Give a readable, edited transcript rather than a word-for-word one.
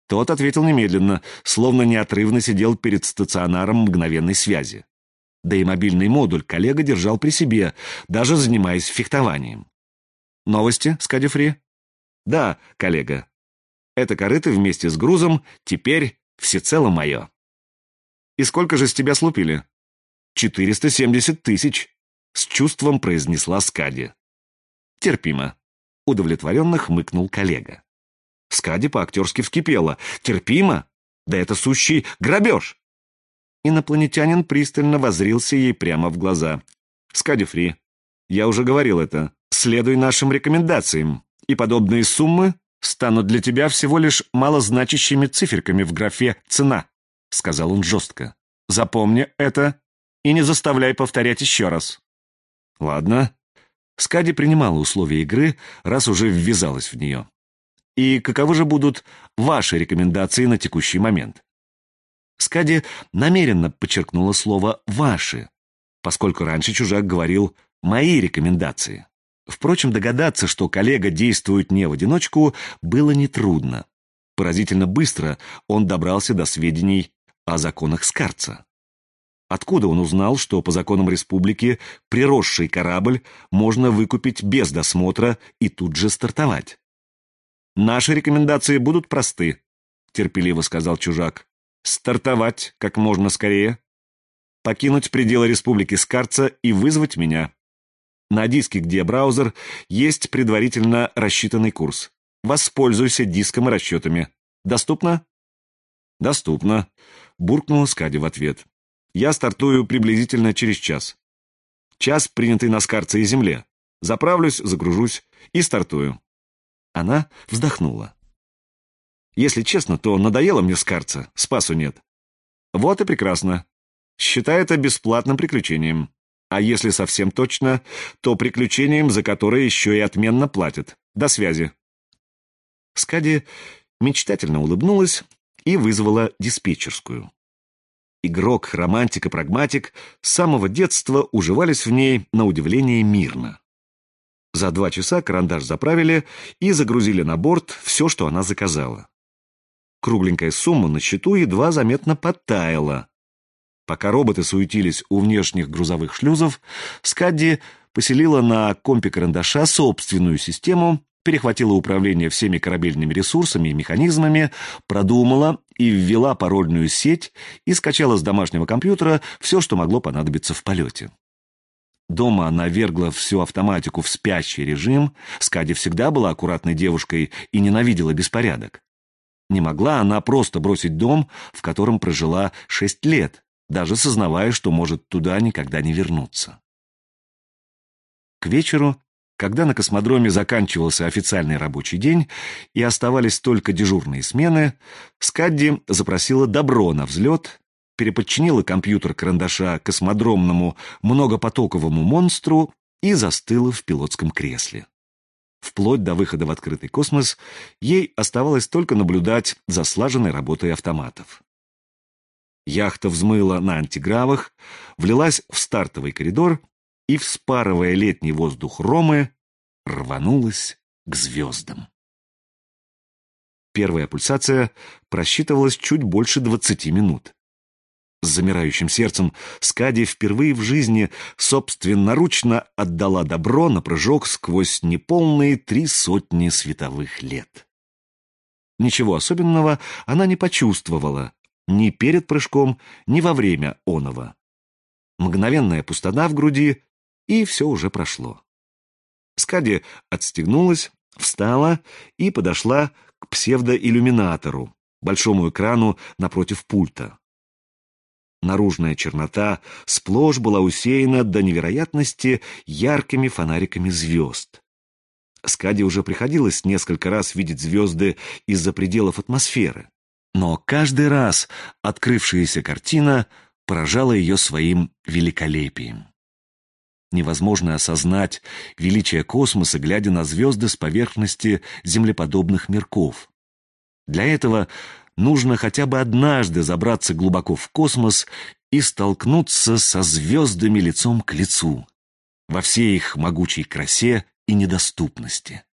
Тот ответил немедленно, словно неотрывно сидел перед стационаром мгновенной связи. Да и мобильный модуль коллега держал при себе, даже занимаясь фехтованием. «Новости, Скадифри?» «Да, коллега. Это корыто вместе с грузом теперь всецело мое». «И сколько же с тебя слупили?» 470 тысяч», — с чувством произнесла Скади. «Терпимо», — удовлетворенно хмыкнул коллега. Скади по-актерски вскипела. «Терпимо? Да это сущий грабеж!» Инопланетянин пристально воззрился ей прямо в глаза. «Скади Фри, я уже говорил это. Следуй нашим рекомендациям, и подобные суммы станут для тебя всего лишь малозначащими циферками в графе «цена», — сказал он жестко. «Запомни это и не заставляй повторять еще раз». «Ладно». Скади принимала условия игры, раз уже ввязалась в нее. «И каковы же будут ваши рекомендации на текущий момент?» Скади намеренно подчеркнула слово «ваши», поскольку раньше чужак говорил «мои рекомендации». Впрочем, догадаться, что коллега действует не в одиночку, было нетрудно. Поразительно быстро он добрался до сведений о законах Скарца. Откуда он узнал, что по законам республики приросший корабль можно выкупить без досмотра и тут же стартовать? «Наши рекомендации будут просты», — терпеливо сказал чужак. «Стартовать как можно скорее, покинуть пределы республики Скарца и вызвать меня. На диске, где браузер, есть предварительно рассчитанный курс. Воспользуйся диском и расчетами. Доступно?» «Доступно», — буркнула Скади в ответ. «Я стартую приблизительно через час. Час, принятый на Скарце и Земле. Заправлюсь, загружусь и стартую». Она вздохнула. «Если честно, то надоело мне Скарца, спасу нет». «Вот и прекрасно. Считай это бесплатным приключением. А если совсем точно, то приключением, за которое еще и отменно платят. До связи». Скади мечтательно улыбнулась и вызвала диспетчерскую. Игрок, романтик и прагматик с самого детства уживались в ней на удивление мирно. За 2 часа карандаш заправили и загрузили на борт все, что она заказала. Кругленькая сумма на счету едва заметно подтаяла. Пока роботы суетились у внешних грузовых шлюзов, Скадди поселила на компе карандаша собственную систему, перехватила управление всеми корабельными ресурсами и механизмами, продумала и ввела парольную сеть и скачала с домашнего компьютера все, что могло понадобиться в полете. Дома она вергла всю автоматику в спящий режим. Скади всегда была аккуратной девушкой и ненавидела беспорядок. Не могла она просто бросить дом, в котором прожила 6 лет, даже сознавая, что может туда никогда не вернуться. К вечеру, когда на космодроме заканчивался официальный рабочий день и оставались только дежурные смены, Скадди запросила добро на взлет, переподчинила компьютер карандаша космодромному многопотоковому монстру и застыла в пилотском кресле. Вплоть до выхода в открытый космос ей оставалось только наблюдать за слаженной работой автоматов. Яхта взмыла на антигравах, влилась в стартовый коридор и, вспарывая летний воздух Ромы, рванулась к звездам. Первая пульсация просчитывалась чуть больше 20 минут. С замирающим сердцем Скади впервые в жизни собственноручно отдала добро на прыжок сквозь неполные 300 световых лет. Ничего особенного она не почувствовала ни перед прыжком, ни во время оного. Мгновенная пустота в груди, и все уже прошло. Скади отстегнулась, встала и подошла к псевдоиллюминатору, большому экрану напротив пульта. Наружная чернота сплошь была усеяна до невероятности яркими фонариками звезд. Скади уже приходилось несколько раз видеть звезды из-за пределов атмосферы, но каждый раз открывшаяся картина поражала ее своим великолепием. Невозможно осознать величие космоса, глядя на звезды с поверхности землеподобных мирков. Для этого нужно хотя бы однажды забраться глубоко в космос и столкнуться со звездами лицом к лицу, во всей их могучей красе и недоступности.